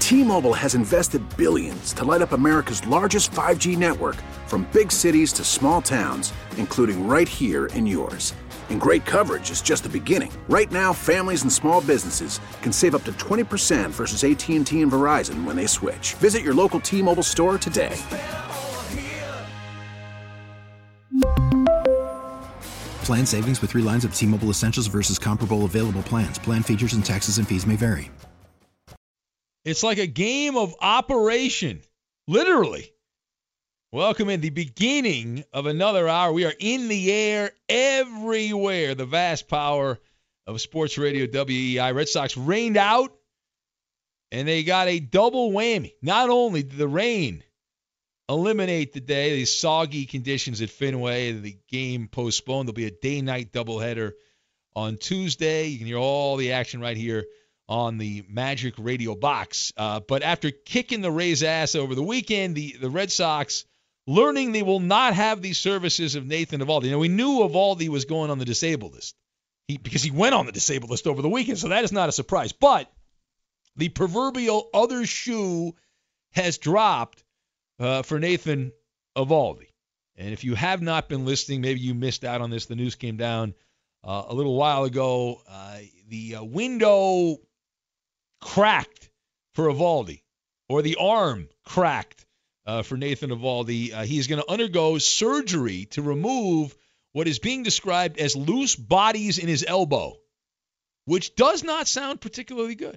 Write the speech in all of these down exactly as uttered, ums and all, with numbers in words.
T-Mobile has invested billions to light up America's largest five G network, from big cities to small towns, including right here in yours. And great coverage is just the beginning. Right now, families and small businesses can save up to twenty percent versus A T and T and Verizon when they switch. Visit your local T-Mobile store today. Plan savings with three lines of T-Mobile Essentials versus comparable available plans. Plan features and taxes and fees may vary. It's like a game of Operation, literally. Welcome in the beginning of another hour. We are in the air everywhere. The vast power of Sports Radio W E I. Red Sox rained out, and they got a double whammy. Not only did the rain eliminate the day, these soggy conditions at Fenway, the game postponed. There'll be a day-night doubleheader on Tuesday. You can hear all the action right here on the Magic Radio Box. Uh, but after kicking the Rays' ass over the weekend, the, the Red Sox learning they will not have the services of Nathan Eovaldi. You know, we knew Eovaldi was going on the disabled list he, because he went on the disabled list over the weekend, so that is not a surprise. But the proverbial other shoe has dropped uh, for Nathan Eovaldi. And if you have not been listening, maybe you missed out on this. The news came down uh, a little while ago. Uh, the uh, window cracked for Eovaldi, or the arm cracked uh, for Nathan Eovaldi. Uh, he's going to undergo surgery to remove what is being described as loose bodies in his elbow, which does not sound particularly good.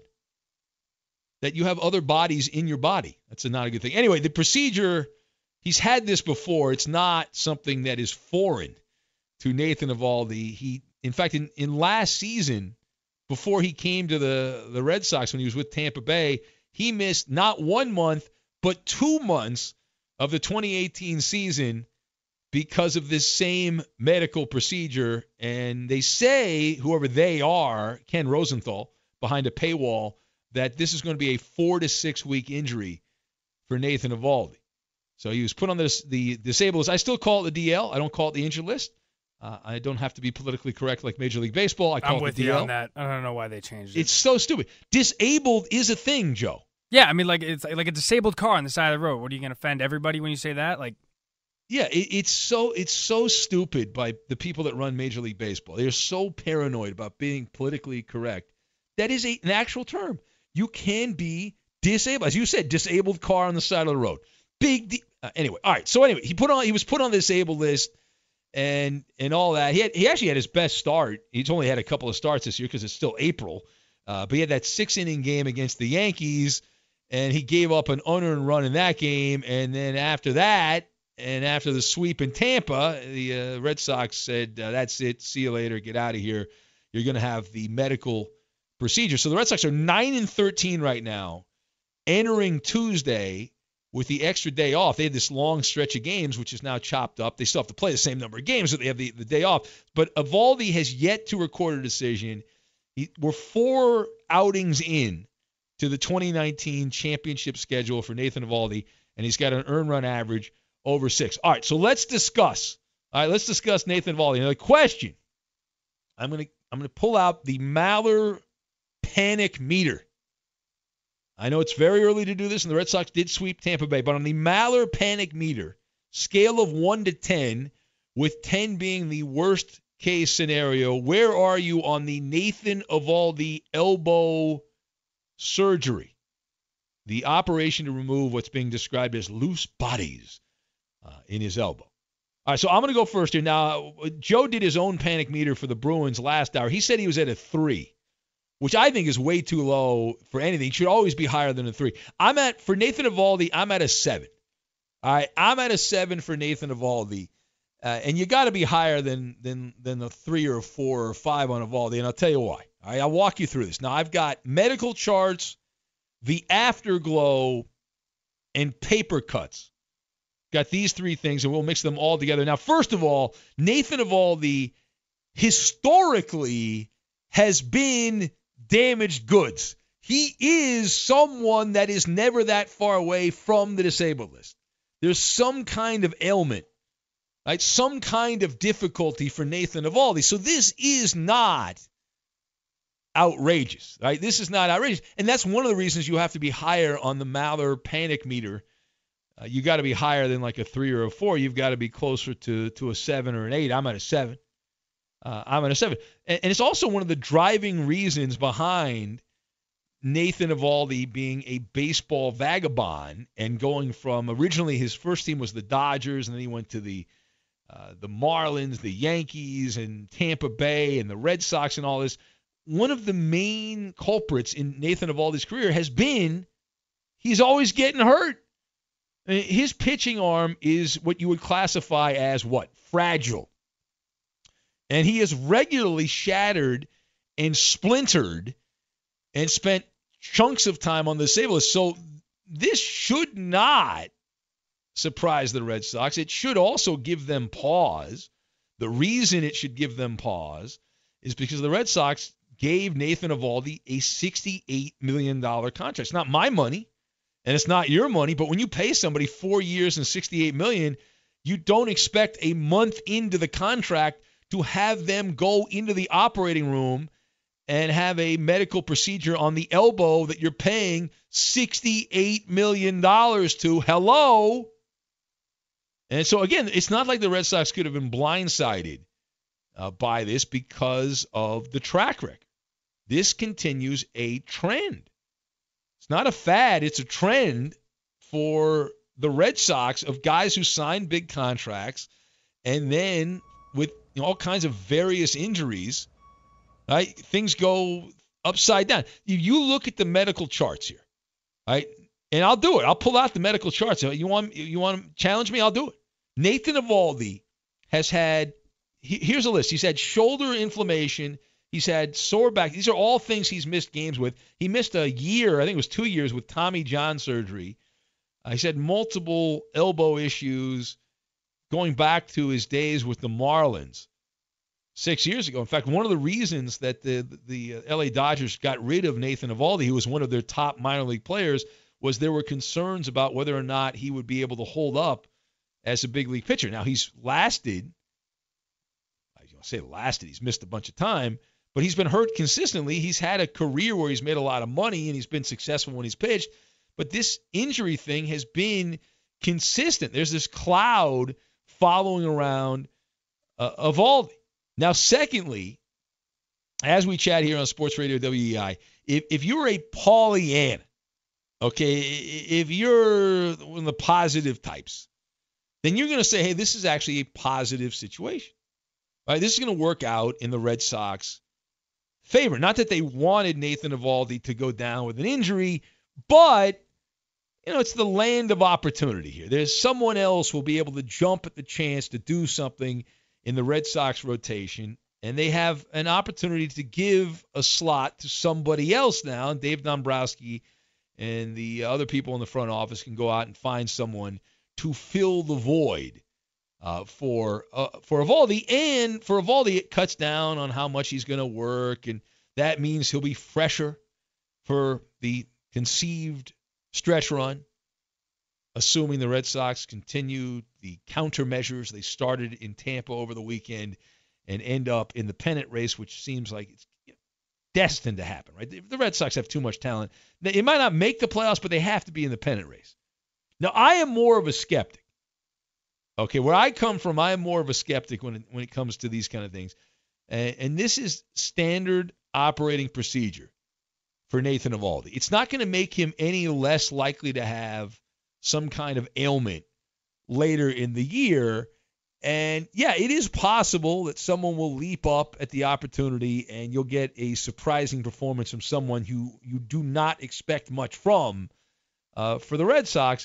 That you have other bodies in your body. That's a, not a good thing. Anyway, the procedure, he's had this before. It's not something that is foreign to Nathan Eovaldi. He, in fact, in, in last season, before he came to the, the Red Sox when he was with Tampa Bay, he missed not one month, but two months of the twenty eighteen season because of this same medical procedure. And they say, whoever they are, Ken Rosenthal, behind a paywall, that this is going to be a four to six week injury for Nathan Eovaldi. So he was put on this, the disabled list. I still call it the D L. I don't call it the injured list. Uh, I don't have to be politically correct like Major League Baseball. I call I'm it with the D you L. on that. I don't know why they changed it. It's so stupid. Disabled is a thing, Joe. Yeah, I mean, like it's like a disabled car on the side of the road. What, are you going to offend everybody when you say that? Like, yeah, it, it's so it's so stupid by the people that run Major League Baseball. They're so paranoid about being politically correct. That is a, an actual term. You can be disabled, as you said, disabled car on the side of the road. Big de- uh, anyway. All right. So anyway, he put on he was put on the disabled list. And and all that. He had, he actually had his best start. He's only had a couple of starts this year because it's still April. Uh, but he had that six-inning game against the Yankees, and he gave up an unearned run in that game. And then after that, and after the sweep in Tampa, the uh, Red Sox said, uh, that's it, see you later, get out of here. You're going to have the medical procedure. So the Red Sox are nine and thirteen right now, entering Tuesday with the extra day off. They had this long stretch of games, which is now chopped up. They still have to play the same number of games, so they have the, the day off. But Eovaldi has yet to record a decision. He, we're four outings in to the twenty nineteen championship schedule for Nathan Eovaldi, and he's got an earned run average over six. All right, so let's discuss. All right, let's discuss Nathan Eovaldi. Now, the question, I'm going to I'm going to pull out the Maller panic meter. I know it's very early to do this, and the Red Sox did sweep Tampa Bay, but on the Maller panic meter, scale of one to ten, with ten being the worst case scenario, where are you on the Nathan Eovaldi elbow surgery? The operation to remove what's being described as loose bodies uh, in his elbow. All right, so I'm going to go first here. Now, Joe did his own panic meter for the Bruins last hour. He said he was at a three, which I think is way too low for anything. It should always be higher than a three. I'm at, for Nathan Eovaldi, I'm at a seven. All right, I'm at a seven for Nathan Eovaldi. Uh, and you got to be higher than than than a three or a four or five on Eovaldi, and I'll tell you why. All right, I'll walk you through this. Now, I've got medical charts, the afterglow, and paper cuts. Got these three things, and we'll mix them all together. Now, first of all, Nathan Eovaldi historically has been damaged goods. He is someone that is never that far away from the disabled list. There's some kind of ailment, right? Some kind of difficulty for Nathan Eovaldi. So this is not outrageous, right? This is not outrageous. And that's one of the reasons you have to be higher on the Maller panic meter. Uh, you got to be higher than like a three or a four. You've got to be closer to, to a seven or an eight. I'm at a seven. Uh, I'm at a seven. And, and it's also one of the driving reasons behind Nathan Eovaldi being a baseball vagabond and going from originally his first team was the Dodgers, and then he went to the uh, the Marlins, the Yankees, and Tampa Bay, and the Red Sox, and all this. One of the main culprits in Nathan Eovaldi's career has been he's always getting hurt. I mean, his pitching arm is what you would classify as what? Fragile. And he has regularly shattered and splintered and spent chunks of time on the disabled list. So this should not surprise the Red Sox. It should also give them pause. The reason it should give them pause is because the Red Sox gave Nathan Eovaldi a sixty-eight million dollars contract. It's not my money, and it's not your money, but when you pay somebody four years and sixty-eight million dollars, you don't expect a month into the contract to have them go into the operating room and have a medical procedure on the elbow that you're paying sixty-eight million dollars to. Hello? And so, again, it's not like the Red Sox could have been blindsided uh, by this because of the track record. This continues a trend. It's not a fad. It's a trend for the Red Sox of guys who sign big contracts and then with you know, all kinds of various injuries, right? Things go upside down. You, you look at the medical charts here, right? And I'll do it. I'll pull out the medical charts. You want you want to challenge me? I'll do it. Nathan Eovaldi has had, he, here's a list. He's had shoulder inflammation. He's had sore back. These are all things he's missed games with. He missed a year, I think it was two years, with Tommy John surgery. Uh, he's had multiple elbow issues going back to his days with the Marlins six years ago. In fact, one of the reasons that the the L A Dodgers got rid of Nathan Eovaldi, who was one of their top minor league players, was there were concerns about whether or not he would be able to hold up as a big league pitcher. Now, he's lasted, I don't say lasted, he's missed a bunch of time, but he's been hurt consistently. He's had a career where he's made a lot of money and he's been successful when he's pitched, but this injury thing has been consistent. There's this cloud following around uh, Eovaldi. Now, secondly, as we chat here on Sports Radio W E I, if, if you're a Pollyanna, okay, if you're one of the positive types, then you're going to say, hey, this is actually a positive situation. Right? This is going to work out in the Red Sox favor. Not that they wanted Nathan Eovaldi to go down with an injury, but you know, it's the land of opportunity here. There's someone else who will be able to jump at the chance to do something in the Red Sox rotation, and they have an opportunity to give a slot to somebody else now. And Dave Dombrowski and the other people in the front office can go out and find someone to fill the void uh, for uh, for Eovaldi. And for Eovaldi, it cuts down on how much he's going to work, and that means he'll be fresher for the conceived stretch run, assuming the Red Sox continue the countermeasures they started in Tampa over the weekend and end up in the pennant race, which seems like it's destined to happen, right? The Red Sox have too much talent. They might not make the playoffs, but they have to be in the pennant race. Now, I am more of a skeptic. Okay, where I come from, I am more of a skeptic when it, when it comes to these kind of things. And, and this is standard operating procedure for Nathan Eovaldi. It's not going to make him any less likely to have some kind of ailment later in the year. And, yeah, it is possible that someone will leap up at the opportunity and you'll get a surprising performance from someone who you do not expect much from uh, for the Red Sox.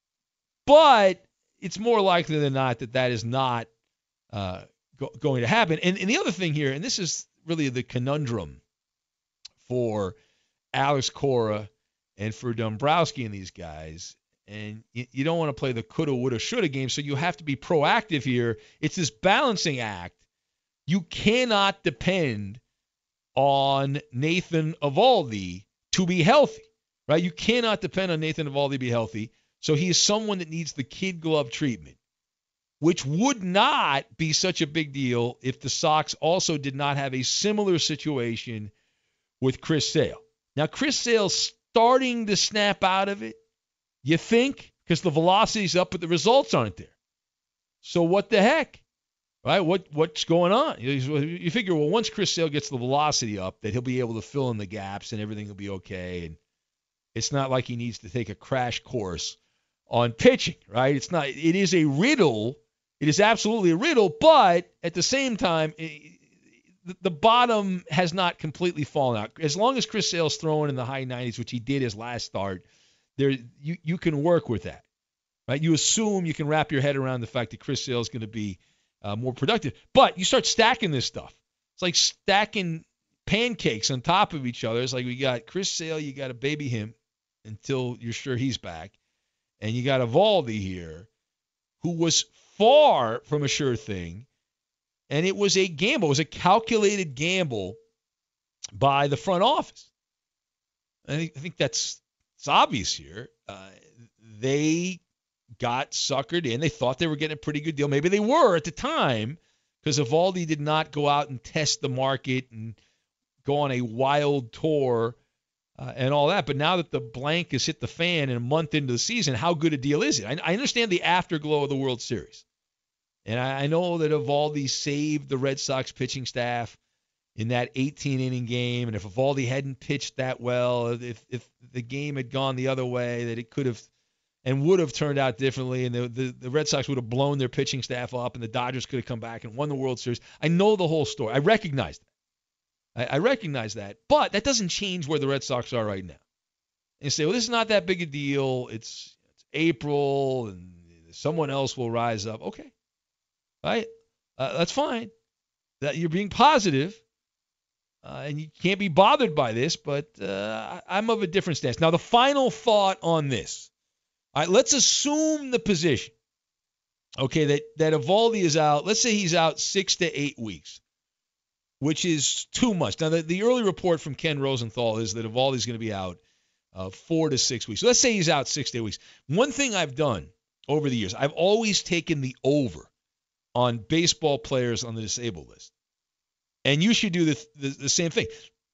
But it's more likely than not that that is not uh, go- going to happen. And, and the other thing here, and this is really the conundrum for Alex Cora and for Dombrowski and these guys, and you, you don't want to play the coulda, woulda, shoulda game, so you have to be proactive here. It's this balancing act. You cannot depend on Nathan Eovaldi to be healthy, right? You cannot depend on Nathan Eovaldi to be healthy. So he is someone that needs the kid glove treatment, which would not be such a big deal if the Sox also did not have a similar situation with Chris Sale. Now, Chris Sale's starting to snap out of it, you think, because the velocity's up, but the results aren't there. So what the heck? Right? What What's going on? You, you figure, well, once Chris Sale gets the velocity up, that he'll be able to fill in the gaps and everything will be okay. And it's not like he needs to take a crash course on pitching, right? It's not. It is a riddle. It is absolutely a riddle, but at the same time, it, the, the bottom has not completely fallen out. As long as Chris Sale's throwing in the high nineties, which he did his last start, there you, you can work with that, right? You assume you can wrap your head around the fact that Chris Sale is going to be uh, more productive. But you start stacking this stuff. It's like stacking pancakes on top of each other. It's like we got Chris Sale, you got to baby him until you're sure he's back. And you got Eovaldi here, who was far from a sure thing. And it was a gamble. It was a calculated gamble by the front office. I think, I think that's it's obvious here. Uh, they got suckered in. They thought they were getting a pretty good deal. Maybe they were at the time because Eovaldi did not go out and test the market and go on a wild tour uh, and all that. But now that the blank has hit the fan and a month into the season, how good a deal is it? I, I understand the afterglow of the World Series. And I, I know that Eovaldi saved the Red Sox pitching staff in that eighteen-inning game. And if Eovaldi hadn't pitched that well, if if the game had gone the other way, that it could have and would have turned out differently, and the, the, the Red Sox would have blown their pitching staff up, and the Dodgers could have come back and won the World Series. I know the whole story. I recognize that. I, I recognize that. But that doesn't change where the Red Sox are right now. And you say, well, this is not that big a deal. It's, it's April, and someone else will rise up. Okay. Right? Uh, that's fine. That you're being positive, uh, and you can't be bothered by this, but uh, I'm of a different stance. Now, the final thought on this. All right, let's assume the position, okay, that, that Eovaldi is out. Let's say he's out six to eight weeks, which is too much. Now, the, the early report from Ken Rosenthal is that Eovaldi is going to be out uh, four to six weeks. So let's say he's out six to eight weeks. One thing I've done over the years, I've always taken the over on baseball players on the disabled list. And you should do the, the, the same thing.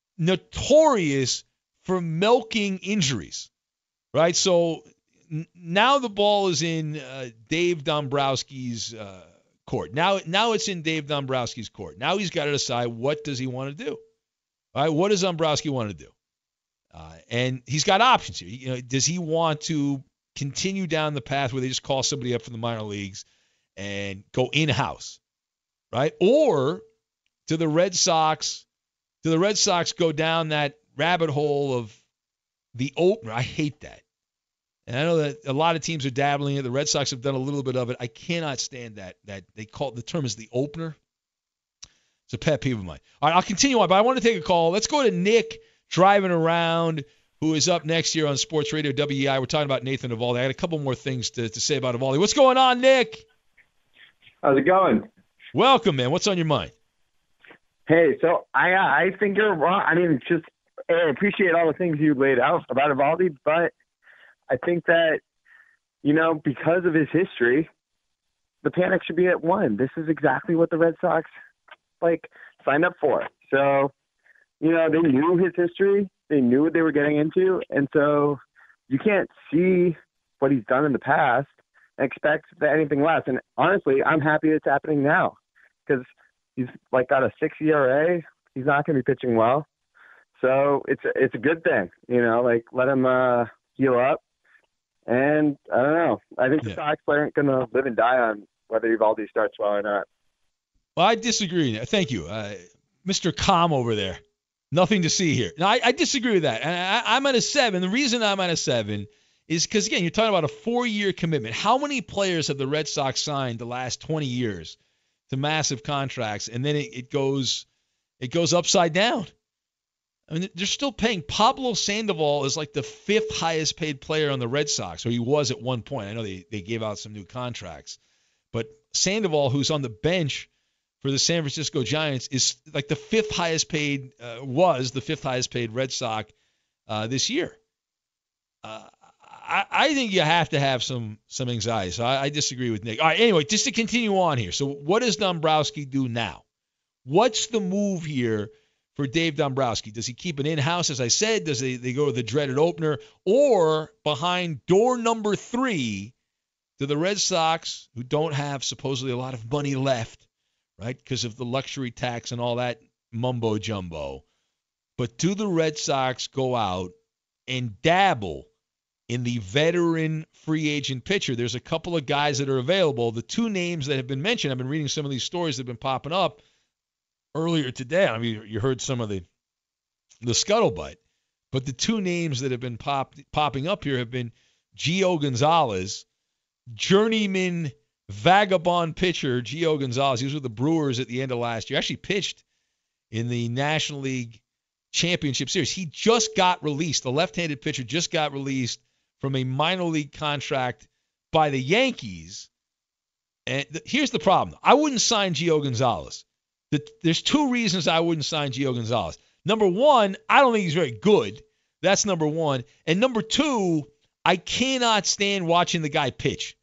Notorious for milking injuries, right? So n- now the ball is in uh, Dave Dombrowski's uh, court. Now, now it's in Dave Dombrowski's court. Now he's got to decide, what does he want to do? All right, what does Dombrowski want to do? Uh, and he's got options here. You know, does he want to continue down the path where they just call somebody up from the minor leagues and go in-house, right? Or do the Red Sox, do the Red Sox go down that rabbit hole of the opener? I hate that. And I know that a lot of teams are dabbling in it. The Red Sox have done a little bit of it. I cannot stand that. That they call the term is the opener. It's a pet peeve of mine. All right, I'll continue on, but I want to take a call. Let's go to Nick driving around, who is up next year on Sports Radio W E I. We're talking about Nathan Eovaldi. I got a couple more things to, to say about Eovaldi. What's going on, Nick? How's it going? Welcome, man. What's on your mind? Hey, so I I think you're wrong. I mean, just I appreciate all the things you laid out about Eovaldi, but I think that, you know, because of his history, the panic should be at one. This is exactly what the Red Sox, like, signed up for. So, you know, they knew his history. They knew what they were getting into. And so you can't see what he's done in the past and expect anything less. And honestly, I'm happy it's happening now because he's, like, got a six E R A. He's not going to be pitching well. So it's, it's a good thing, you know, like, let him uh, heal up. And I don't know. I think the yeah. Sox aren't going to live and die on whether Eovaldi starts well or not. Well, I disagree. Thank you. Uh, Mister Calm over there. Nothing to see here. Now, I, I disagree with that. And I, I'm at a seven. The reason I'm at a seven is because, again, you're talking about a four-year commitment. How many players have the Red Sox signed the last twenty years to massive contracts, and then it, it goes it goes upside down? I mean, they're still paying. Pablo Sandoval is like the fifth highest paid player on the Red Sox, or he was at one point. I know they, they gave out some new contracts. But Sandoval, who's on the bench for the San Francisco Giants, is like the fifth highest paid, uh, was the fifth highest paid Red Sox uh, this year. Uh, I, I think you have to have some some anxiety. So I, I disagree with Nick. All right, anyway, just to continue on here. So what does Dombrowski do now? What's the move here for Dave Dombrowski? Does he keep it in-house, as I said? Does they, they go to the dreaded opener? Or behind door number three, do the Red Sox, who don't have supposedly a lot of money left, right, because of the luxury tax and all that mumbo-jumbo, but do the Red Sox go out and dabble in the veteran free agent pitcher? There's a couple of guys that are available. The two names that have been mentioned, I've been reading some of these stories that have been popping up earlier today. I mean, you heard some of the the scuttlebutt, but the two names that have been pop, popping up here have been Gio Gonzalez, journeyman vagabond pitcher Gio Gonzalez. He was with the Brewers at the end of last year. Actually pitched in the National League Championship Series. He just got released. The left-handed pitcher just got released from a minor league contract by the Yankees. And th- here's the problem. I wouldn't sign Gio Gonzalez. The, there's two reasons I wouldn't sign Gio Gonzalez. Number one, I don't think he's very good. That's number one. And number two, I cannot stand watching the guy pitch.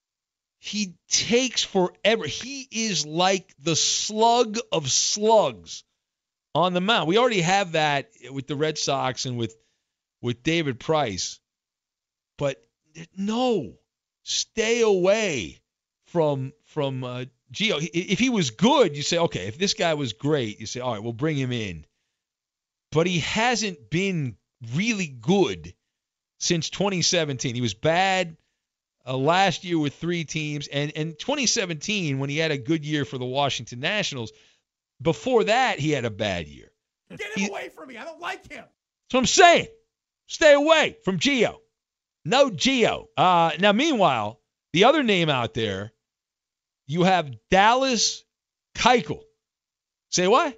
He takes forever. He is like the slug of slugs on the mound. We already have that with the Red Sox and with with David Price. But no, stay away from from uh, Gio. If he was good, you say, okay, if this guy was great, you say, all right, we'll bring him in. But he hasn't been really good since twenty seventeen. He was bad uh, last year with three teams. And in twenty seventeen, when he had a good year for the Washington Nationals, before that, he had a bad year. Get him he, away from me. I don't like him. That's what I'm saying. Stay away from Gio. No Gio. Uh, now, meanwhile, the other name out there, you have Dallas Keuchel. Say what?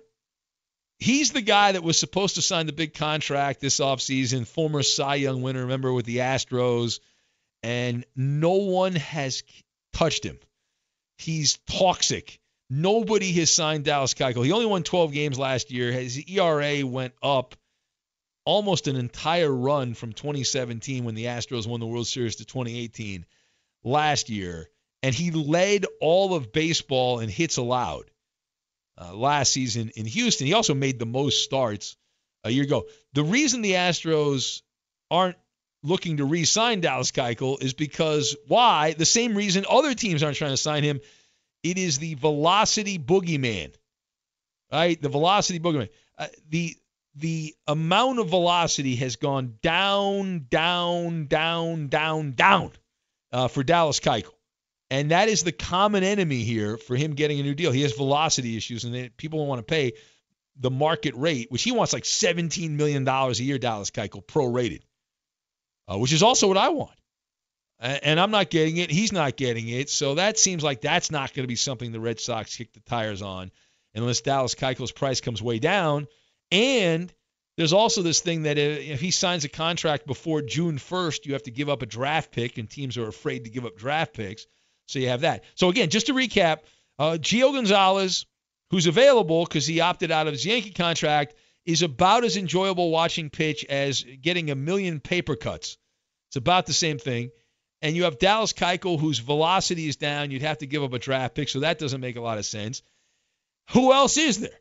He's the guy that was supposed to sign the big contract this offseason, former Cy Young winner, remember, with the Astros, and no one has touched him. He's toxic. Nobody has signed Dallas Keuchel. He only won twelve games last year. His E R A went up almost an entire run from twenty seventeen when the Astros won the World Series to twenty eighteen last year. And he led all of baseball in hits allowed uh, last season in Houston. He also made the most starts a year ago. The reason the Astros aren't looking to re-sign Dallas Keuchel is because, why? The same reason other teams aren't trying to sign him. It is the velocity boogeyman, right? The velocity boogeyman. Uh, the the amount of velocity has gone down, down, down, down, down uh, for Dallas Keuchel. And that is the common enemy here for him getting a new deal. He has velocity issues, and they, people don't want to pay the market rate, which he wants like seventeen million dollars a year, Dallas Keuchel, prorated, uh, which is also what I want. And I'm not getting it. He's not getting it. So that seems like that's not going to be something the Red Sox kick the tires on unless Dallas Keuchel's price comes way down. And there's also this thing that if he signs a contract before June first, you have to give up a draft pick, and teams are afraid to give up draft picks. So you have that. So, again, just to recap, uh, Gio Gonzalez, who's available because he opted out of his Yankee contract, is about as enjoyable watching pitch as getting a million paper cuts. It's about the same thing. And you have Dallas Keuchel, whose velocity is down. You'd have to give up a draft pick, so that doesn't make a lot of sense. Who else is there?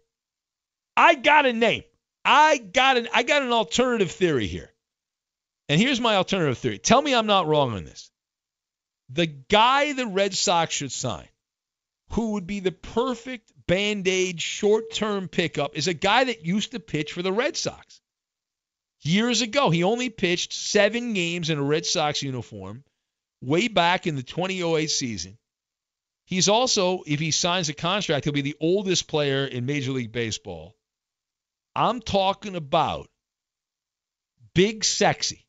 I got a name. I got an I got an alternative theory here. And here's my alternative theory. Tell me I'm not wrong on this. The guy the Red Sox should sign, who would be the perfect Band-Aid short-term pickup, is a guy that used to pitch for the Red Sox. Years ago, he only pitched seven games in a Red Sox uniform way back in the twenty oh eight season. He's also, if he signs a contract, he'll be the oldest player in Major League Baseball. I'm talking about Big Sexy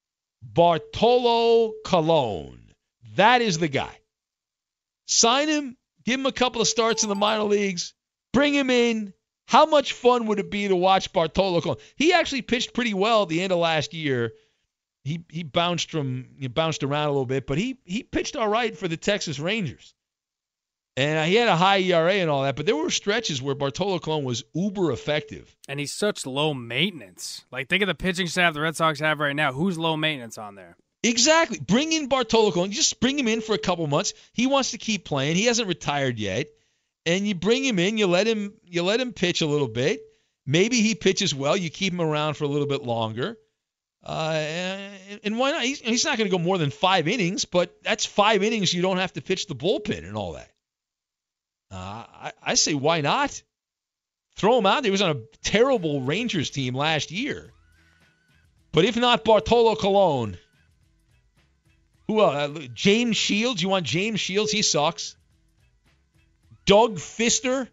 Bartolo Colon. That is the guy. Sign him, give him a couple of starts in the minor leagues, bring him in. How much fun would it be to watch Bartolo Colon? He actually pitched pretty well at the end of last year. He he bounced from he bounced around a little bit, but he he pitched all right for the Texas Rangers. And he had a high E R A and all that, but there were stretches where Bartolo Colon was uber effective. And he's such low maintenance. Like, think of the pitching staff the Red Sox have right now. Who's low maintenance on there? Exactly. Bring in Bartolo Colon. You just bring him in for a couple months. He wants to keep playing. He hasn't retired yet. And you bring him in, you let him you let him pitch a little bit, Maybe he pitches well. You keep him around for a little bit longer. Uh, and, and why not? He's, he's not going to go more than five innings, but that's five innings you don't have to pitch the bullpen and all that. Uh, I, I say why not? Throw him out there. He was on a terrible Rangers team last year. But if not Bartolo Colon, who else? Uh, James Shields. You want James Shields? He sucks. Doug Fister?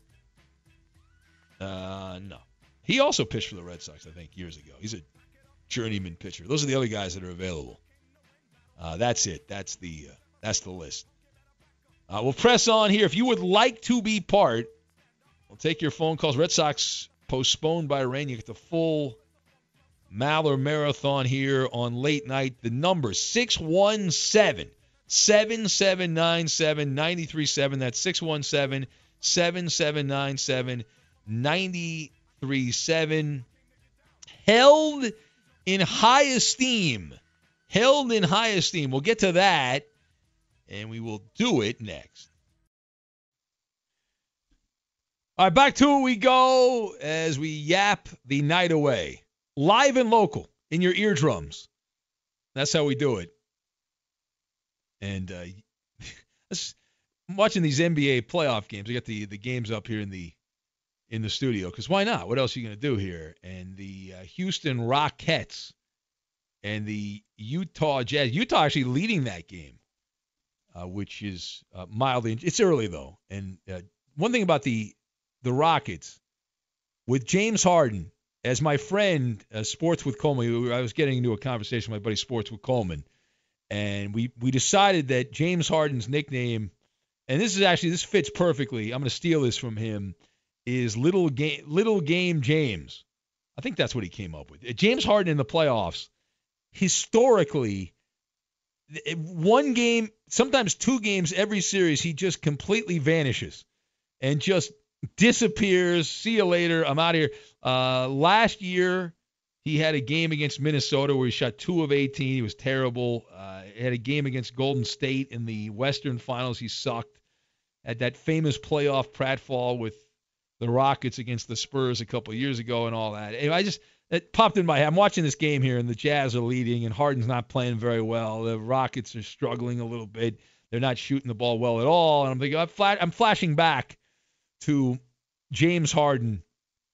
Uh, no. He also pitched for the Red Sox, I think, years ago. He's a journeyman pitcher. Those are the other guys that are available. Uh, that's it. That's the uh, that's the list. Uh, we'll press on here. If you would like to be part, we'll take your phone calls. Red Sox postponed by rain. You get the full Maller Marathon here on late night. The number six one seven, seven seven nine seven, nine three seven. That's six one seven, seven seven nine seven, nine three seven. Held in high esteem. Held in high esteem. We'll get to that, and we will do it next. All right, back to it we go as we yap the night away. Live and local in your eardrums. That's how we do it. And uh, I'm watching these N B A playoff games. I got the, the games up here in the in the studio because why not? What else are you going to do here? And the uh, Houston Rockets and the Utah Jazz. Utah actually leading that game, uh, which is uh, mildly. It's early though. And uh, one thing about the the Rockets with James Harden. As my friend, uh, Sports with Coleman, I was getting into a conversation with my buddy Sports with Coleman, and we, we decided that James Harden's nickname, and this is actually, this fits perfectly, I'm going to steal this from him, is Little Game, Little Game James. I think that's what he came up with. James Harden in the playoffs, historically, one game, sometimes two games every series, he just completely vanishes and just disappears. See you later. I'm out of here. Uh, last year, he had a game against Minnesota where he shot two of eighteen. He was terrible. Uh, he had a game against Golden State in the Western Finals. He sucked. Had that famous playoff pratfall with the Rockets against the Spurs a couple of years ago and all that. Anyway, I just it popped in my head. I'm watching this game here, and the Jazz are leading, and Harden's not playing very well. The Rockets are struggling a little bit. They're not shooting the ball well at all. And I'm thinking, I'm, flat, I'm flashing back to James Harden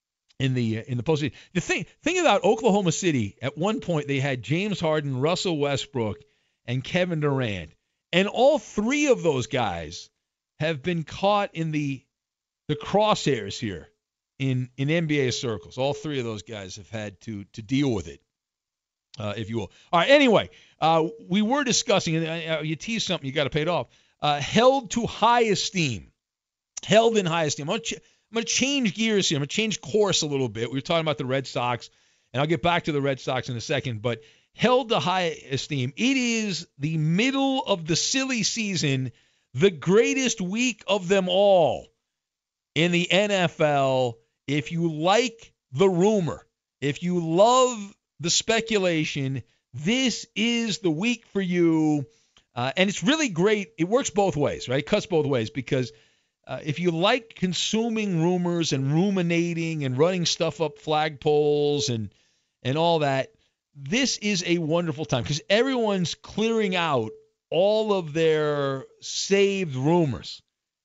in the in the postseason. The thing thing about Oklahoma City, at one point they had James Harden, Russell Westbrook, and Kevin Durant, and all three of those guys have been caught in the the crosshairs here in in N B A circles. All three of those guys have had to to deal with it, uh, if you will. All right. Anyway, uh, we were discussing, and uh, you teased something, you got to pay it off. Uh, held to high esteem. Held in high esteem. I'm going, ch- I'm going to change gears here. I'm going to change course a little bit. We were talking about the Red Sox, and I'll get back to the Red Sox in a second, but held to high esteem. It is the middle of the silly season, the greatest week of them all in the N F L. If you like the rumor, if you love the speculation, this is the week for you. Uh, and it's really great. It works both ways, right? It cuts both ways because Uh, if you like consuming rumors and ruminating and running stuff up flagpoles and and all that, this is a wonderful time because everyone's clearing out all of their saved rumors.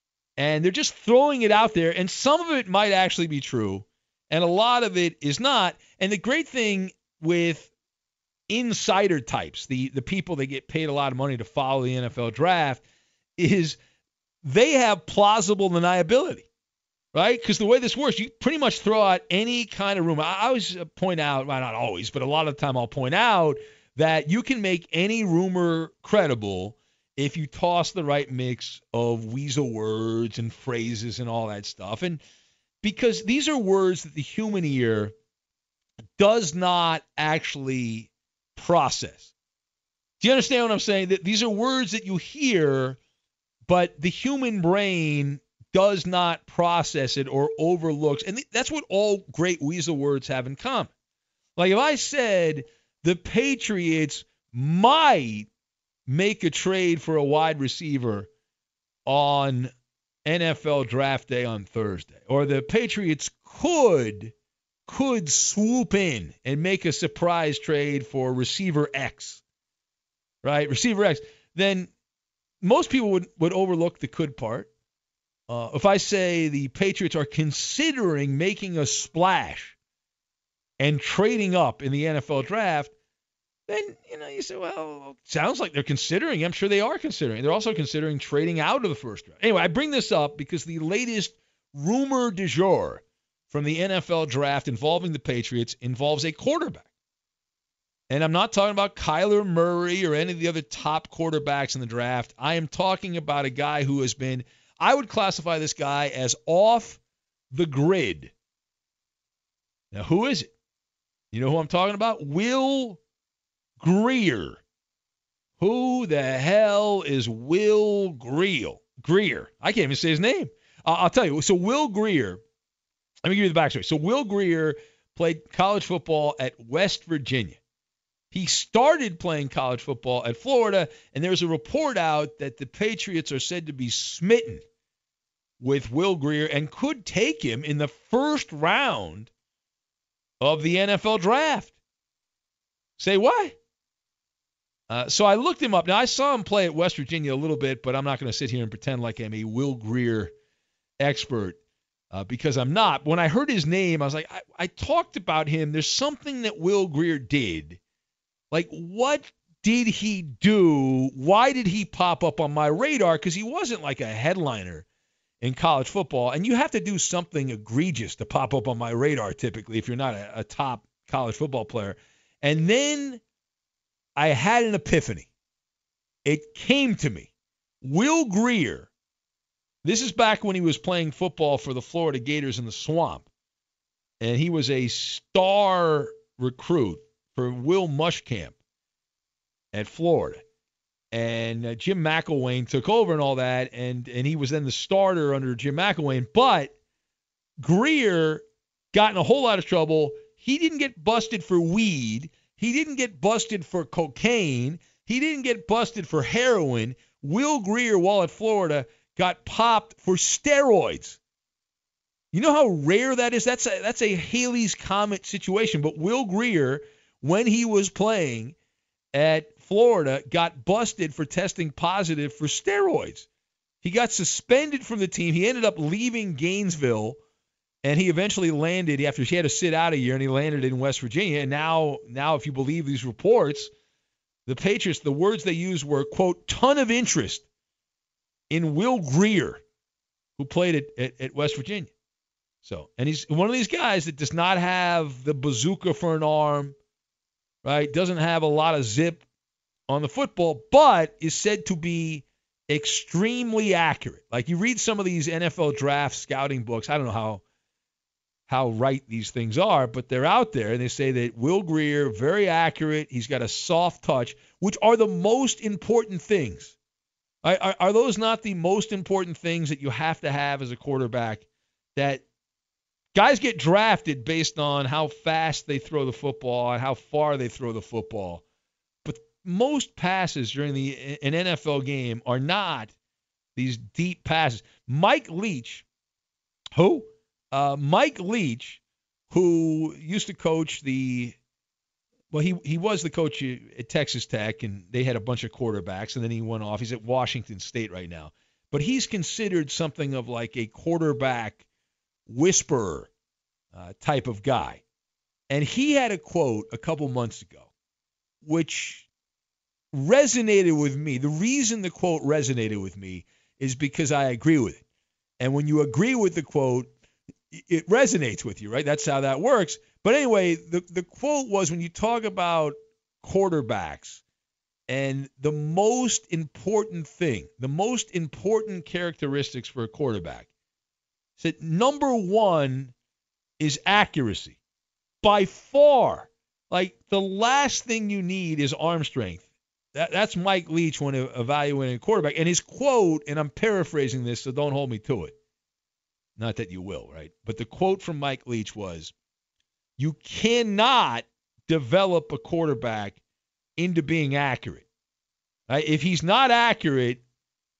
And they're just throwing it out there, and some of it might actually be true, and a lot of it is not. And the great thing with insider types, the, the people that get paid a lot of money to follow the N F L draft, is they have plausible deniability, right? Because the way this works, you pretty much throw out any kind of rumor. I always point out, well, not always, but a lot of the time I'll point out that you can make any rumor credible if you toss the right mix of weasel words and phrases and all that stuff. And because these are words that the human ear does not actually process. Do you understand what I'm saying? That these are words that you hear, but the human brain does not process it or overlooks. And that's what all great weasel words have in common. Like if I said the Patriots might make a trade for a wide receiver on N F L draft day on Thursday, or the Patriots could could swoop in and make a surprise trade for receiver X, right? Receiver X, then most people would, would overlook the could part. Uh, if I say the Patriots are considering making a splash and trading up in the N F L draft, then, you know, you say, well, sounds like they're considering. I'm sure they are considering. They're also considering trading out of the first round. Anyway, I bring this up because the latest rumor du jour from the N F L draft involving the Patriots involves a quarterback. And I'm not talking about Kyler Murray or any of the other top quarterbacks in the draft. I am talking about a guy who has been, I would classify this guy as off the grid. Now, who is it? You know who I'm talking about? Will Grier. Who the hell is Will Grier? Grier. I can't even say his name. Uh, I'll tell you. So Will Grier, let me give you the backstory. So Will Grier played college football at West Virginia. He started playing college football at Florida, and there's a report out that the Patriots are said to be smitten with Will Grier and could take him in the first round of the N F L draft. Say what? Uh, so I looked him up. Now, I saw him play at West Virginia a little bit, but I'm not going to sit here and pretend like I'm a Will Grier expert uh, because I'm not. When I heard his name, I was like, I, I talked about him. There's something that Will Grier did. Like, what did he do? Why did he pop up on my radar? Because he wasn't like a headliner in college football. And you have to do something egregious to pop up on my radar typically if you're not a, a top college football player. And then I had an epiphany. It came to me. Will Grier, this is back when he was playing football for the Florida Gators in the Swamp, and he was a star recruit for Will Muschamp at Florida. And uh, Jim McElwain took over and all that, and, and he was then the starter under Jim McElwain. But Grier got in a whole lot of trouble. He didn't get busted for weed. He didn't get busted for cocaine. He didn't get busted for heroin. Will Grier, while at Florida, got popped for steroids. You know how rare that is? That's a, that's a Halley's Comet situation. But Will Grier, when he was playing at Florida, got busted for testing positive for steroids. He got suspended from the team. He ended up leaving Gainesville. And he eventually landed after he had to sit out a year, and he landed in West Virginia. And now, now, if you believe these reports, the Patriots, the words they used were, quote, ton of interest in Will Grier, who played at, at, at West Virginia. So, and he's one of these guys that does not have the bazooka for an arm, right? Doesn't have a lot of zip on the football, but is said to be extremely accurate. Like you read some of these N F L draft scouting books. I don't know how. how right these things are, but they're out there, and they say that Will Grier, very accurate, he's got a soft touch, which are the most important things. Are, are, are those not the most important things that you have to have as a quarterback? That guys get drafted based on how fast they throw the football and how far they throw the football. But most passes during the an N F L game are not these deep passes. Mike Leach, who? Uh, Mike Leach, who used to coach the, well, he he was the coach at Texas Tech, and they had a bunch of quarterbacks, and then he went off. He's at Washington State right now. But he's considered something of like a quarterback whisperer uh, type of guy. And he had a quote a couple months ago, which resonated with me. The reason the quote resonated with me is because I agree with it. And when you agree with the quote, it resonates with you, right? That's how that works. But anyway, the, the quote was, when you talk about quarterbacks and the most important thing, the most important characteristics for a quarterback, said number one is accuracy. By far, like the last thing you need is arm strength. That, that's Mike Leach when evaluating a quarterback. And his quote, and I'm paraphrasing this, so don't hold me to it. Not that you will, right? But the quote from Mike Leach was, you cannot develop a quarterback into being accurate. Right? If he's not accurate,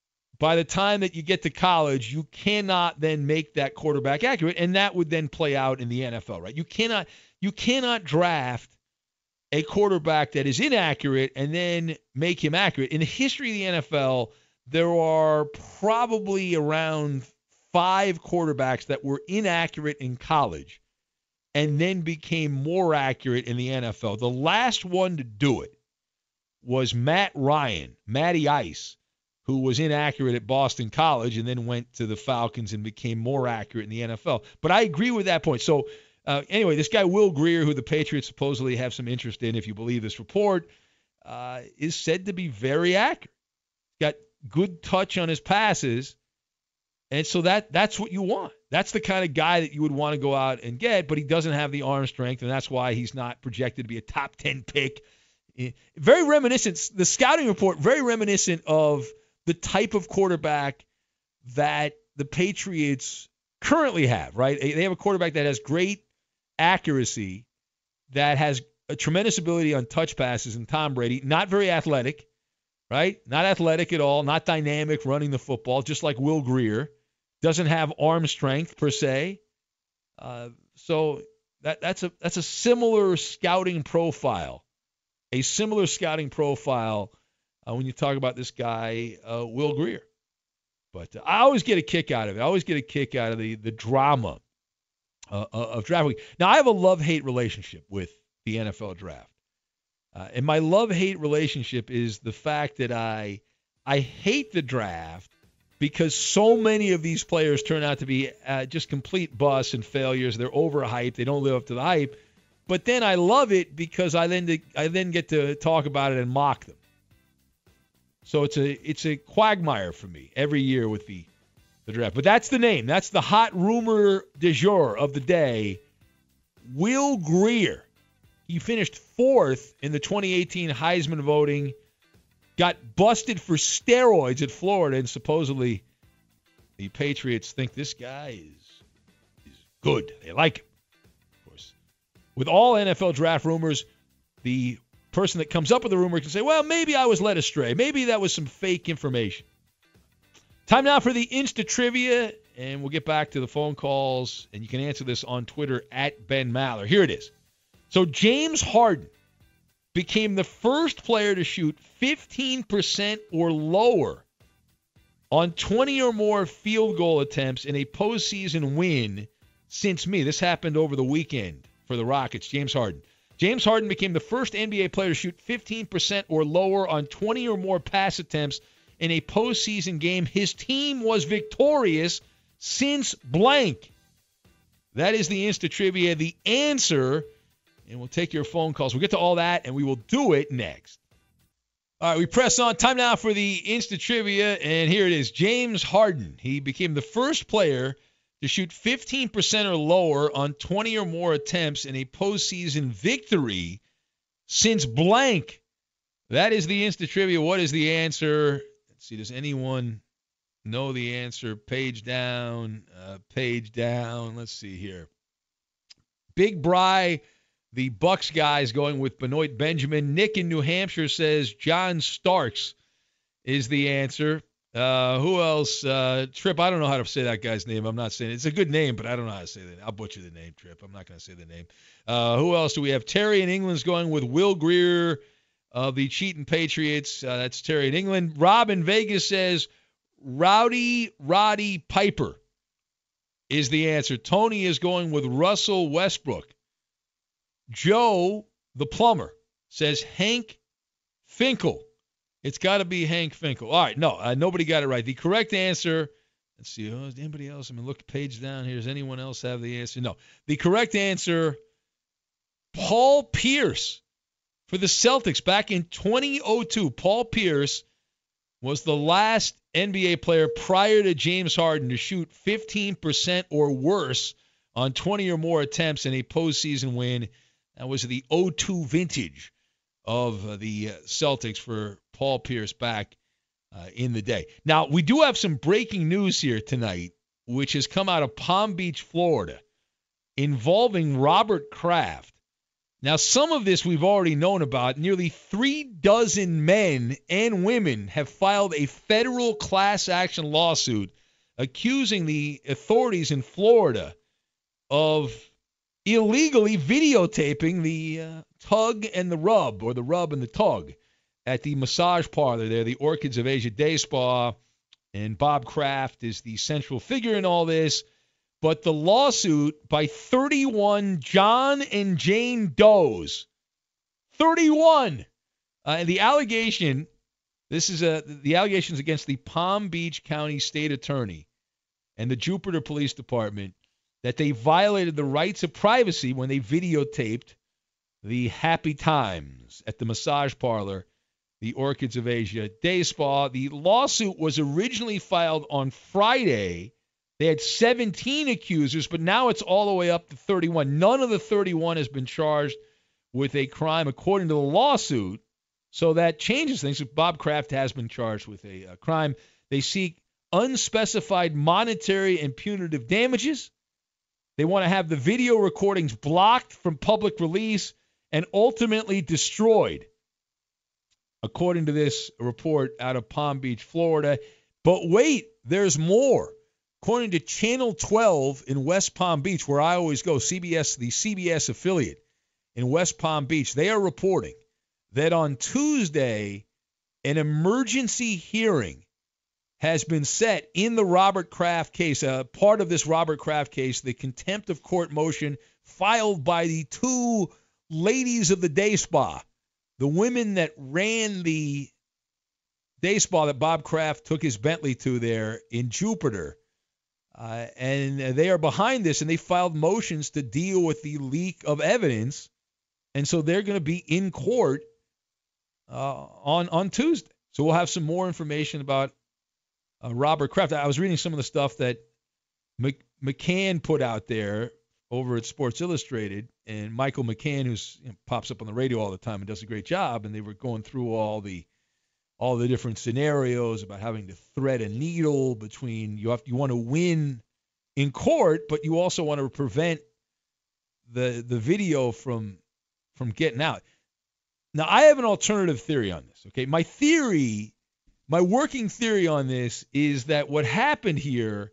by the time that you get to college, you cannot then make that quarterback accurate, and that would then play out in the N F L, right? You cannot you cannot draft a quarterback that is inaccurate and then make him accurate. In the history of the N F L, there are probably around five quarterbacks that were inaccurate in college and then became more accurate in the N F L. The last one to do it was Matt Ryan, Matty Ice, who was inaccurate at Boston College and then went to the Falcons and became more accurate in the N F L. But I agree with that point. So uh, anyway, this guy Will Grier, who the Patriots supposedly have some interest in, if you believe this report, uh, is said to be very accurate. Got good touch on his passes. And so that that's what you want. That's the kind of guy that you would want to go out and get, but he doesn't have the arm strength, and that's why he's not projected to be a top ten pick. Very reminiscent, the scouting report, very reminiscent of the type of quarterback that the Patriots currently have, right? They have a quarterback that has great accuracy, that has a tremendous ability on touch passes, and Tom Brady, not very athletic, right? Not athletic at all, not dynamic running the football, just like Will Grier. Doesn't have arm strength per se. Uh, so that that's a that's a similar scouting profile. A similar scouting profile uh, when you talk about this guy, uh, Will Grier. But uh, I always get a kick out of it. I always get a kick out of the the drama uh, of draft week. Now, I have a love-hate relationship with the N F L draft. Uh, and my love-hate relationship is the fact that I I hate the draft because so many of these players turn out to be uh, just complete busts and failures. They're overhyped. They don't live up to the hype. But then I love it because I then I then get to talk about it and mock them. So it's a it's a quagmire for me every year with the, the draft. But that's the name. That's the hot rumor du jour of the day. Will Grier. He finished fourth in the twenty eighteen Heisman voting. Got busted for steroids at Florida, and supposedly the Patriots think this guy is, is good. They like him. Of course, with all N F L draft rumors, the person that comes up with the rumor can say, well, maybe I was led astray. Maybe that was some fake information. Time now for the Insta Trivia, and we'll get back to the phone calls, and you can answer this on Twitter at Ben Maller. Here it is. So James Harden became the first player to shoot fifteen percent or lower on twenty or more field goal attempts in a postseason win since me. This happened over the weekend for the Rockets, James Harden. James Harden became the first N B A player to shoot fifteen percent or lower on twenty or more pass attempts in a postseason game. His team was victorious since blank. That is the Insta Trivia. The answer, and we'll take your phone calls. We'll get to all that, and we will do it next. All right, we press on. Time now for the Insta Trivia, and here it is. James Harden. He became the first player to shoot fifteen percent or lower on twenty or more attempts in a postseason victory since blank. That is the Insta Trivia. What is the answer? Let's see. Does anyone know the answer? Page down. Uh, page down. Let's see here. Big Bry. The Bucks guys going with Benoit Benjamin. Nick in New Hampshire says John Starks is the answer. Uh, who else? Uh, Trip, I don't know how to say that guy's name. I'm not saying it. It's a good name, but I don't know how to say that. I'll butcher the name, Trip. I'm not going to say the name. Uh, who else do we have? Terry in England's going with Will Grier of the Cheating Patriots. Uh, that's Terry in England. Rob in Vegas says Rowdy Roddy Piper is the answer. Tony is going with Russell Westbrook. Joe, the plumber, says Hank Finkel. It's got to be Hank Finkel. All right, no, uh, nobody got it right. The correct answer, let's see, oh, is anybody else? I mean, look page down here. Does anyone else have the answer? No. The correct answer, Paul Pierce for the Celtics back in twenty oh two. Paul Pierce was the last N B A player prior to James Harden to shoot fifteen percent or worse on twenty or more attempts in a postseason win. That was the oh two vintage of the Celtics for Paul Pierce back uh, in the day. Now, we do have some breaking news here tonight, which has come out of Palm Beach, Florida, involving Robert Kraft. Now, some of this we've already known about. Nearly three dozen men and women have filed a federal class action lawsuit accusing the authorities in Florida of illegally videotaping the uh, tug and the rub, or the rub and the tug, at the massage parlor there, the Orchids of Asia Day Spa. And Bob Kraft is the central figure in all this. But the lawsuit by thirty-one John and Jane Does, thirty-one. Uh, and the allegation, this is a, the allegations against the Palm Beach County State Attorney and the Jupiter Police Department that they violated the rights of privacy when they videotaped the happy times at the massage parlor, the Orchids of Asia Day Spa. The lawsuit was originally filed on Friday. They had seventeen accusers, but now it's all the way up to thirty-one. None of the thirty-one has been charged with a crime according to the lawsuit, so that changes things. Bob Kraft has been charged with a, a crime. They seek unspecified monetary and punitive damages. They want to have the video recordings blocked from public release and ultimately destroyed, according to this report out of Palm Beach, Florida. But wait, there's more. According to Channel twelve in West Palm Beach, where I always go, C B S, the C B S affiliate in West Palm Beach, they are reporting that on Tuesday, an emergency hearing has been set in the Robert Kraft case, uh, part of this Robert Kraft case, the contempt of court motion filed by the two ladies of the day spa, the women that ran the day spa that Bob Kraft took his Bentley to there in Jupiter. Uh, and they are behind this, and they filed motions to deal with the leak of evidence. And so they're going to be in court uh, on, on Tuesday. So we'll have some more information about uh, Robert Kraft. I was reading some of the stuff that Mc, McCann put out there over at Sports Illustrated, and Michael McCann, who's you know, pops up on the radio all the time and does a great job, and they were going through all the all the different scenarios about having to thread a needle between you have you want to win in court, but you also want to prevent the the video from from getting out. Now, I have an alternative theory on this. Okay, my theory, my working theory on this is that what happened here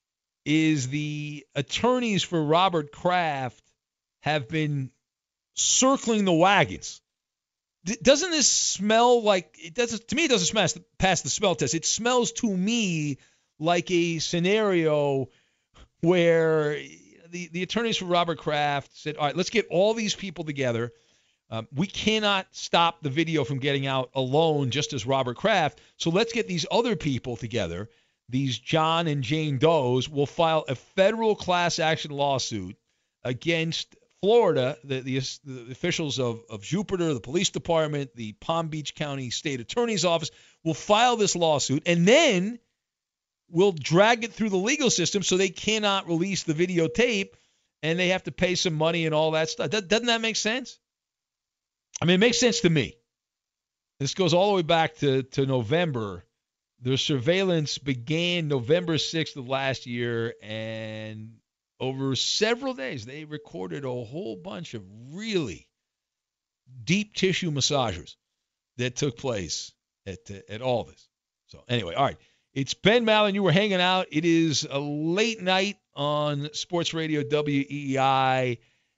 is the attorneys for Robert Kraft have been circling the wagons. D- doesn't this smell like it doesn't to me? It doesn't smash the, pass the smell test. It smells to me like a scenario where the, the attorneys for Robert Kraft said, all right, let's get all these people together. Um, we cannot stop the video from getting out alone just as Robert Kraft. So let's get these other people together, these John and Jane Does. We'll file a federal class action lawsuit against Florida, the, the, the officials of, of Jupiter, the police department, the Palm Beach County State Attorney's Office will file this lawsuit, and then we'll drag it through the legal system so they cannot release the videotape, and they have to pay some money and all that stuff. Doesn't that make sense? I mean, it makes sense to me. This goes all the way back to, to November. The surveillance began November sixth of last year, and over several days, they recorded a whole bunch of really deep tissue massages that took place at at all this. So anyway, all right. It's Ben Maller. You were hanging out. It is a late night on Sports Radio W E I.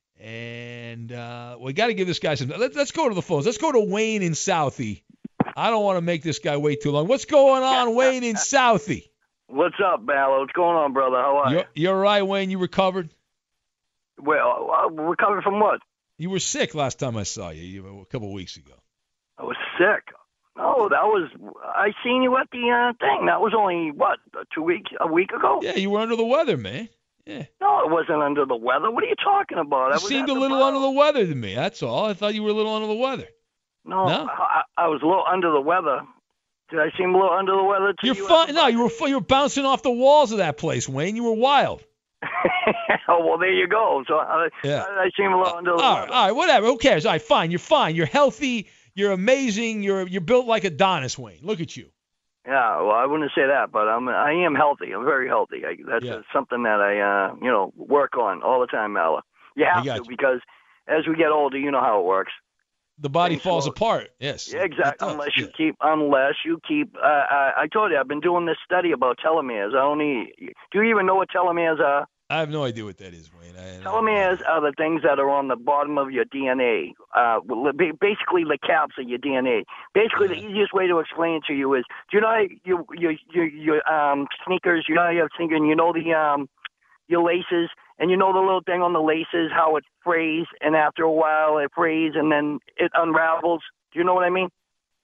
And uh, we got to give this guy some. Let's, let's go to the phones. Let's go to Wayne in Southie. I don't want to make this guy wait too long. What's going on, Wayne in Southie? What's up, Ballo? What's going on, brother? How are you? You're, you're right, Wayne. You recovered? Well, uh, recovered from what? You were sick last time I saw you, you a couple of weeks ago. I was sick. Oh, that was I seen you at the uh, thing. That was only what two weeks, a week ago. Yeah, you were under the weather, man. Yeah. No, it wasn't under the weather. What are you talking about? You I was seemed a the little bar. under the weather to me. That's all. I thought you were a little under the weather. No, No? I, I was a little under the weather. Did I seem a little under the weather to You're you? fine. No, you were fu- you were bouncing off the walls of that place, Wayne. You were wild. Oh, well, there you go. So I, Yeah. I, I seem a little under the All weather. right, all right, whatever. Who cares? All right, fine. You're fine. You're healthy. You're amazing. You're you're built like Adonis, Wayne. Look at you. Yeah, well, I wouldn't say that, but I'm I am healthy. I'm very healthy. I, that's Yeah. uh, something that I uh, you know work on all the time, Mala. You have got to you. because as we get older, you know how it works. The body Things falls slow. apart. Yes. Yeah, exactly. It does, Unless you yeah. keep, unless you keep. Uh, I, I told you, I've been doing this study about telomeres. I only. Do you even know what telomeres are? I have no idea what that is, Wayne. I, Telomeres are the things that are on the bottom of your D N A. Uh, basically, the caps of your D N A. Basically, the easiest way to explain it to you is: do you know your your your, your um, sneakers? You know how you have sneakers, and you know the um, your laces, and you know the little thing on the laces, how it frays, and after a while it frays, and then it unravels. Do you know what I mean?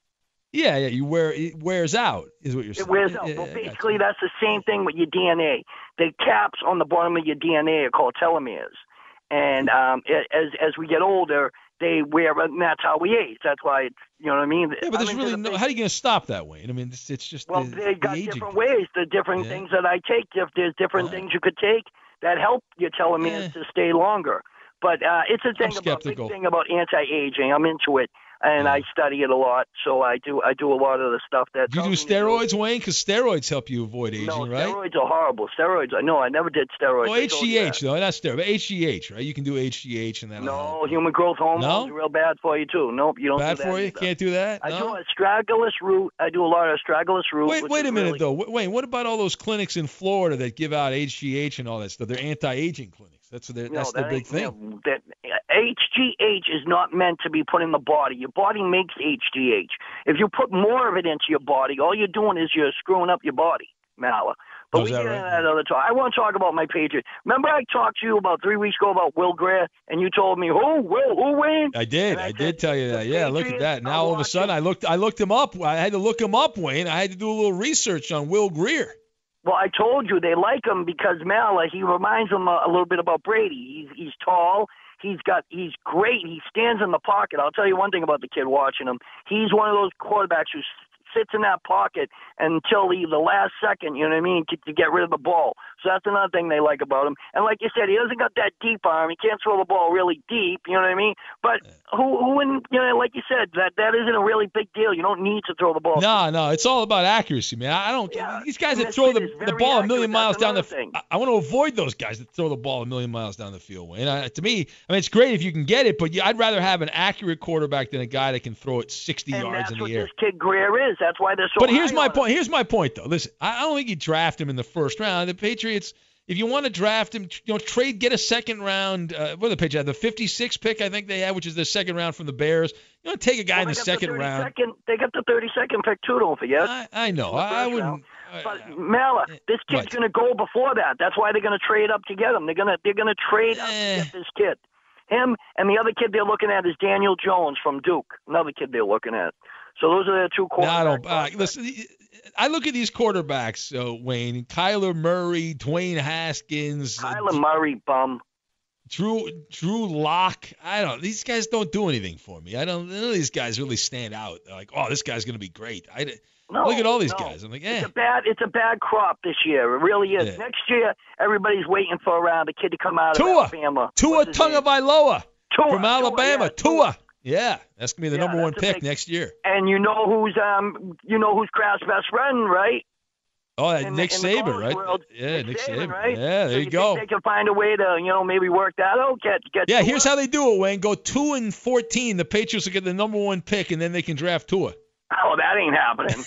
Yeah, yeah. You wear it wears out, is what you're saying. It wears out. Yeah, well, yeah, basically, gotcha. that's the same thing with your D N A. The caps on the bottom of your D N A are called telomeres, and um, it, as as we get older, they wear, and that's how we age. That's why it's, you know what I mean. Yeah, but there's I'm really into the no. big- How are you going to stop that, Wayne? I mean, it's, it's just Well, the, they got the aging different thing. ways. The different Yeah. things that I take. If there's different Yeah. things you could take that help your telomeres Yeah. to stay longer. But uh, it's a thing about big skeptical. thing about anti-aging. I'm into it, and Yeah. I study it a lot. So I do I do a lot of the stuff that. Do you do tells me to steroids, Wayne? Because steroids help you avoid aging, No, right? steroids are horrible. Steroids. I know. I never did steroids. Oh, I told you that. H G H, though. Not steroid, but H G H, right? You can do H G H and that'll No, help. human growth hormones No? are real bad for you too. Nope, you don't Bad do that for you? either. Can't do that? I No? do astragalus root. I do a lot of astragalus root. Wait, which wait is a minute, really, though. Wait, Wayne, what about all those clinics in Florida that give out H G H and all that stuff? They're anti-aging clinics. That's their, No, that's their that big ain't- thing. no, that H G H is not meant to be put in the body. Your body makes H G H. If you put more of it into your body, all you're doing is you're screwing up your body, Mala. But Oh, we is get that into right? that other talk. I want to talk about my Patriot. Remember I talked to you about three weeks ago about Will Greer, and you told me, who, Will, who, Wayne? I did. And I I said, did tell you the that. Yeah, look at Patriots that. Now are all of a sudden, watching- I looked. I looked him up. I had to look him up, Wayne. I had to do a little research on Will Greer. Well, I told you they like him because Mala, he reminds them a, a little bit about Brady. He's he's tall. He's got he's great. He stands in the pocket. I'll tell you one thing about the kid watching him. He's one of those quarterbacks who sits in that pocket until the, the last second, you know what I mean, to, to get rid of the ball. So that's another thing they like about him. And like you said, he doesn't got that deep arm. He can't throw the ball really deep, you know what I mean? But who, who in, you know, like you said, that, that isn't a really big deal. You don't need to throw the ball. No, no, it's all about accuracy, man. I don't. Yeah, These guys and that this throw kid the, is the very ball a accurate. million miles That's down the. another thing. I, I want to avoid those guys that throw the ball a million miles down the field, Wayne. I, to me, I mean, it's great if you can get it, but yeah, I'd rather have an accurate quarterback than a guy that can throw it sixty And yards that's in what the air. this kid Greer is. That's why they're so But here's high my on him. point. Here's my point, though. Listen, I I don't think you draft him in the first round. The Patriots, if you want to draft him, you know, trade, get a second round. Uh, what are the Patriots have? The fifty-sixth pick, I think they have, which is the second round from the Bears. You know, take a guy Well, in the they got second the round. thirty-second They got the thirty-second pick, too, don't forget. I, I know. in the I first wouldn't. round. I- But Mala, this kid's What? going to go before that. That's why they're going to trade up to get him. They're going to they're going to trade up Eh. to get this kid. Him and the other kid they're looking at is Daniel Jones from Duke. Another kid they're looking at. So those are the two quarterbacks. No, I don't. Uh, listen, I look at these quarterbacks, uh, Wayne, Kyler Murray, Dwayne Haskins, uh, Kyler Murray, bum. Drew Drew Lock. I don't. These guys don't do anything for me. I don't. None of these guys really stand out. They're like, oh, this guy's gonna be great. I No, look at all these no. guys. I'm like, eh. It's a bad it's a bad crop this year. It really is. Yeah. Next year, everybody's waiting for around a kid to come out of Tua. Alabama. Tua What's his name? Tagovailoa Tua, from Alabama. Tua, yeah, Tua. Yeah, that's gonna be the Yeah, number one that's a pick big- next year. And you know who's um you know who's Kraft's best friend, right? Oh, in the- Nick in the Saban, college right? world. Yeah, Nick Nick Saban, Saban. right? Yeah, So there you you go. think they can find a way to, you know, maybe work that out, get get. Yeah, Tua? here's how they do it, Wayne. Go two and fourteen. The Patriots will get the number one pick, and then they can draft Tua. Oh, that ain't happening.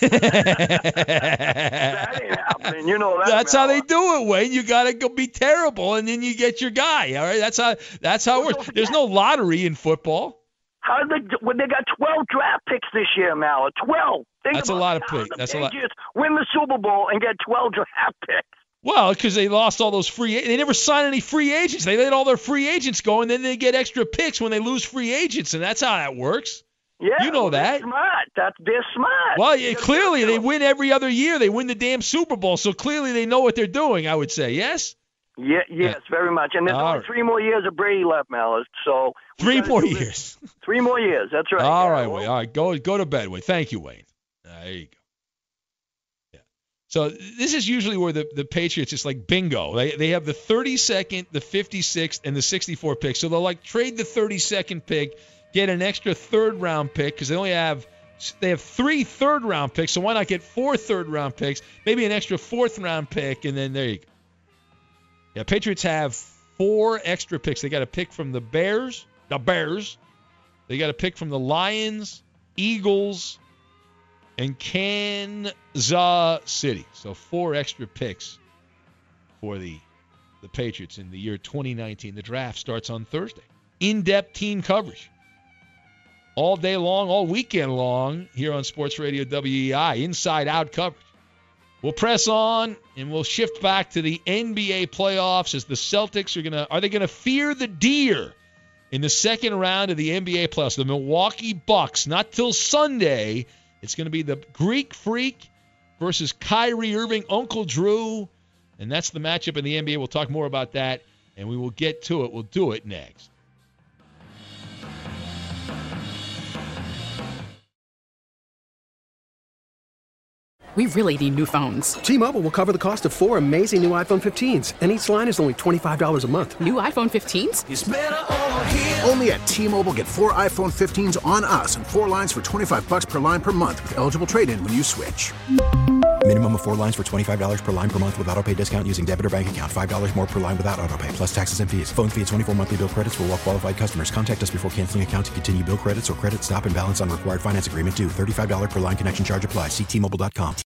that ain't happening. You know that. That's how they Mel. do it, Wayne. You gotta go be terrible, and then you get your guy. All right, that's how that's how it Well, works. don't There's no lottery in football. How did they? When they got twelve draft picks this year, Mal. Twelve. Think That's a about lot of how picks. the That's a lot. Patriots win the Super Bowl and get twelve draft picks. Well, because they lost all those free. They never signed any free agents. They let all their free agents go, and then they get extra picks when they lose free agents, and that's how that works. Yeah, You know well, they're that. smart. That's they're smart. Well, You yeah, gotta clearly give they it to them. win every other year. They win the damn Super Bowl, so clearly they know what they're doing. I would say yes. Yeah, yes, very much. And there's All only right. three more years of Brady left, Malice. So we Three gotta more do this. years. Three more years. That's right. All Yeah, right, well, Wayne. All right, go go to bed, Wayne. Thank you, Wayne. Uh, there you go. Yeah. So this is usually where the, the Patriots, it's like bingo. They they have the thirty-second, the fifty-sixth, and the sixty-fourth pick. So they'll like trade the thirty-second pick, get an extra third round pick because they only have they have three third round picks. So why not get four third round picks, maybe an extra fourth round pick, and then there you go. Yeah, Patriots have four extra picks. They got a pick from the Bears. the Bears. They got a pick from the Lions, Eagles, and Kansas City. So four extra picks for the, the Patriots in the year twenty nineteen. The draft starts on Thursday. In-depth team coverage. All day long, all weekend long, here on Sports Radio W E I. Inside-out coverage. We'll press on, and we'll shift back to the N B A playoffs as the Celtics are going to – are they going to fear the deer in the second round of the N B A playoffs? The Milwaukee Bucks, not till Sunday. It's going to be the Greek Freak versus Kyrie Irving, Uncle Drew, and that's the matchup in the N B A. We'll talk more about that, and we will get to it. We'll do it next. We really need new phones. T-Mobile will cover the cost of four amazing new iPhone fifteens, and each line is only twenty-five dollars a month. New iPhone fifteens? It's better over here. Only at T-Mobile, get four iPhone fifteens on us and four lines for twenty-five dollars per line per month with eligible trade-in when you switch. Minimum of four lines for twenty-five dollars per line per month with autopay discount using debit or bank account. five dollars more per line without autopay, plus taxes and fees. Phone fee at twenty-four monthly bill credits for well-qualified customers. Contact us before canceling account to continue bill credits or credit stop and balance on required finance agreement due. thirty-five dollars per line connection charge applies. See T Mobile dot com.